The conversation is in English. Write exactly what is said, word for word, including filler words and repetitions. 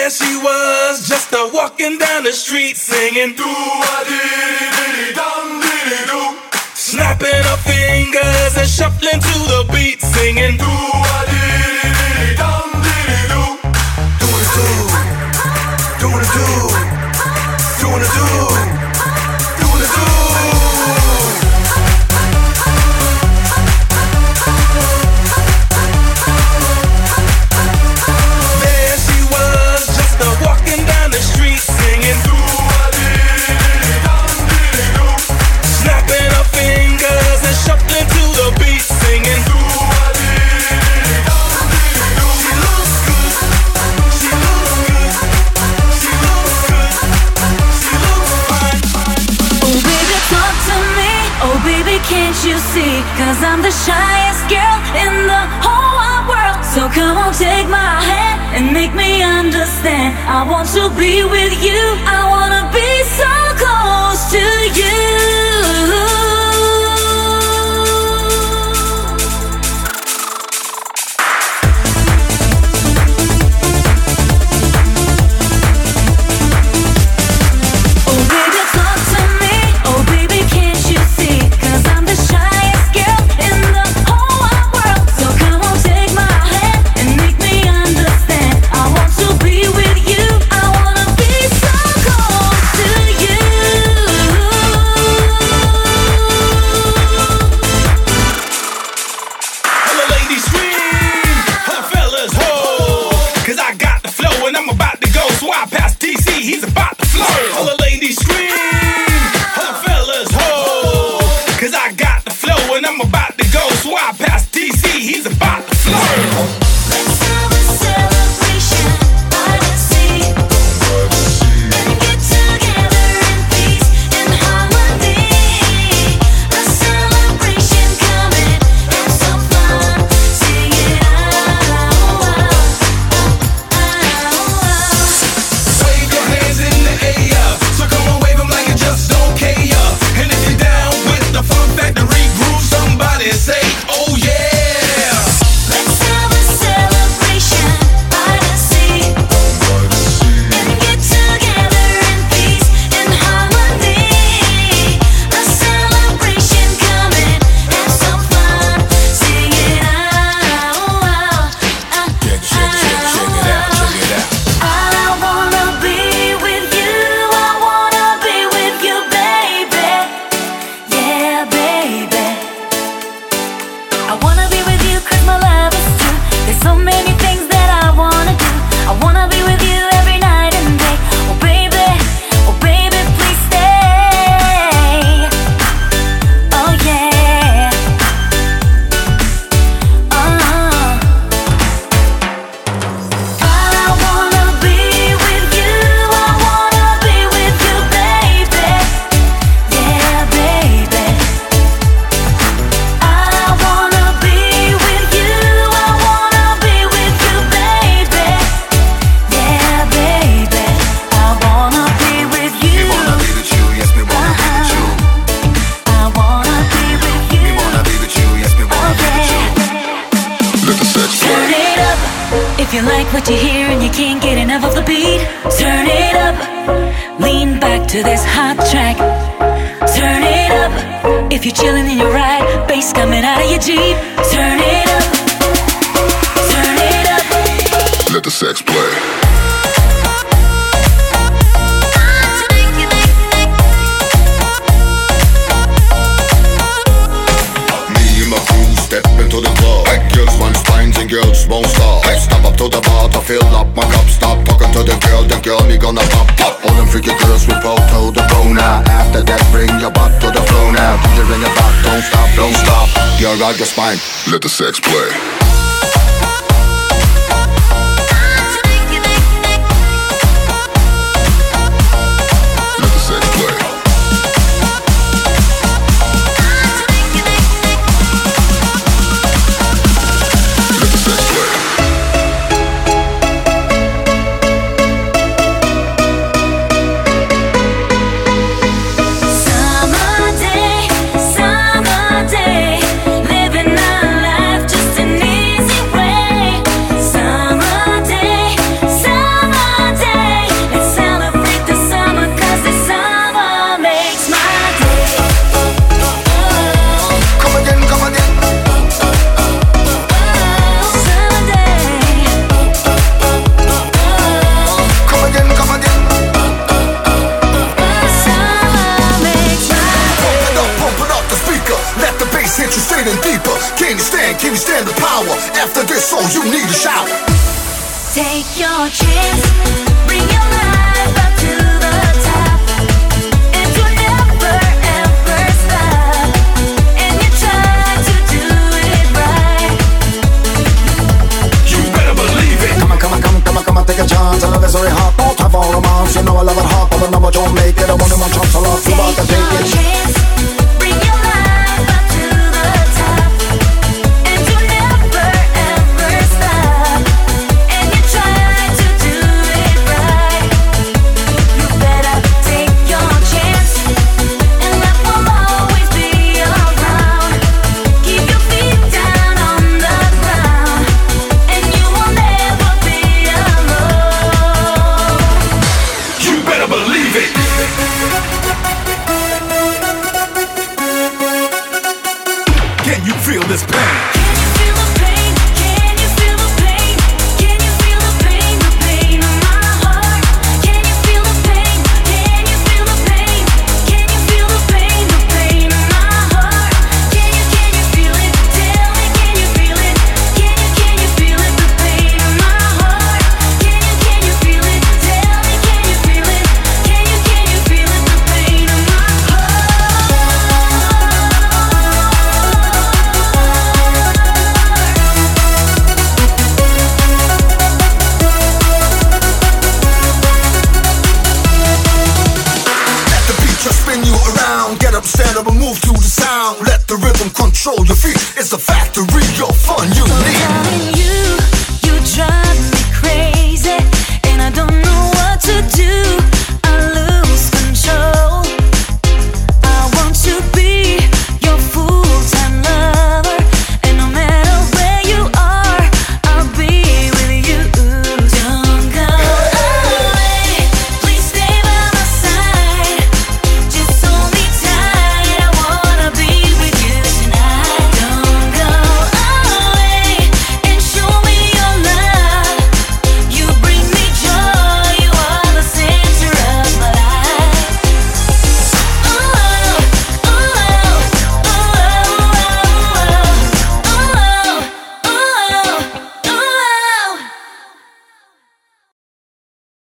There she was, just a walking down the street singing do-a-dee-dee-dee-dum-dee-dee-doo, snapping her fingers and shuffling to the beat singing do-a-dee-dee-dee-dum-dee-dee-doo, doing a do, doing a do, doing a do, doing a do. Can't you see? Cause I'm the shyest girl in the whole wide world. So come on, take my hand and make me understand. I want to be with you. I wanna be so close to you. you like what you hear and you can't get enough of the beat, turn it up. Lean back to this hot track. Turn it up. If you're chilling in your ride, bass coming out of your Jeep. Turn it up. Turn it up. Let the sex play. Step into the club. Hey, girls want spines and girls won't stop. Hey, step up to the bar to fill up my cup. Stop talking to the girl, the girl me gonna pop. Pop. All them freaky girls we both to the bone now. After that, bring your butt to the floor now. Do you ring it back? Don't stop, don't stop. Girl, ride your spine. Let the sex play. Summer day, summer day, living our life just to need chance. Bring your life up to the top, and you never ever stop. And you try to do it right. You better believe it. Come on, come on, come on, come on, come on, take a chance. I love it very hot, no time for romance. You know I love it hot, but I know I don't make it. I want my chance, I love you, but I take it. Chance. Bring your life up to the top, and you never ever stop. And you try to do it right. You better take your chance, and life will always be around. Keep your feet down on the ground, and you will never be alone. You better believe it. Can you feel this pain? Can you feel the pain? Can you feel the pain? Can you feel the pain? The pain in my heart. Can you feel the pain? Can you feel the pain? Can you feel the pain? The pain in my heart. Can you, can you feel it? Tell me, can you feel it? Can you, can you feel it? The pain in my heart. Can you, can you feel it? Tell me, can you feel it? Can you, can you feel it? The pain in my heart. Let the beat just spin you around. Get up, stand up and move to the sound. Let the rhythm control your feet. It's a factory of fun you need.